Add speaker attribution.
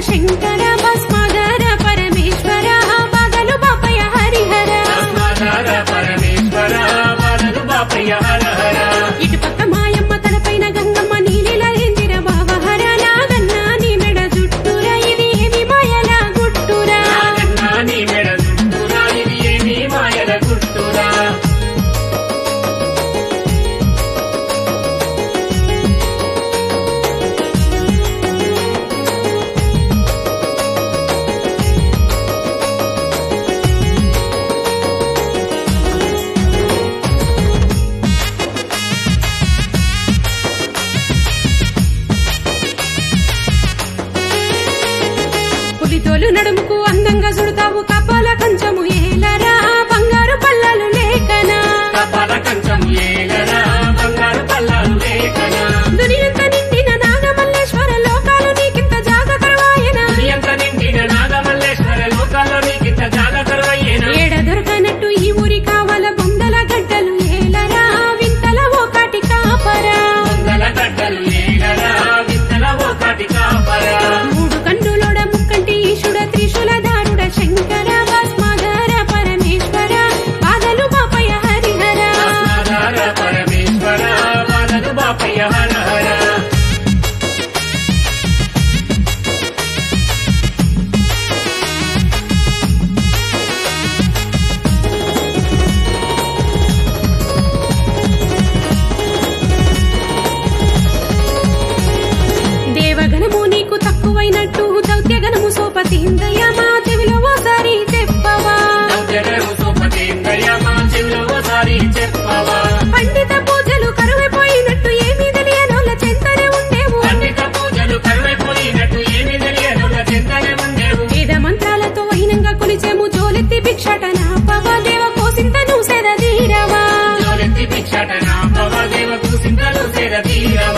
Speaker 1: శంకర భస్మాధర పరమేశ్వర బాధలు బాపయ్య హరిహర ఇటుపక్క మాయమ్మ తలపైన గంగమ్మ నీలిలహిందిర బావహర నాగన్న నీ మెడ జుట్టురా ఇది ఏమి మాయల గుట్టురా పులితోలు నడుముకు అందంగా చుడతావు కపాల కంచము ఏలరా బంగారు పల్లలు లేకనా దునియంత నిండిన నాగమల్లేశ్వర లోకాలు నీకింత జాగకరవాయన ఏడ దొరకనట్టు ఈ ఊరి కావాల బొందల గడ్డలు ఏలరా వింతల ఓకాటి కాపరా మూడు కండులోడ ముక్కంటి ఈశుడ త్రిశూల దారుడ శంకర భస్మాధర పరమేశ్వర బాధలు బాపయ్య హరిహర దేవగణము నీకు తక్కువైనట్టు దౌత్యగణము సోపతీందయ్య మా చెవిలో ఓసారి చెప్పవా పండిత పూజలు కరువైపోయినట్టు ఏమీ తెలియనోళ్ళ చెంతనే ఉండేవు వేద మంత్రాలతో వైనంగా కొలిచేము జోలెత్తి భిక్షట నాపవా దేవ కోసింతను సెదీరవా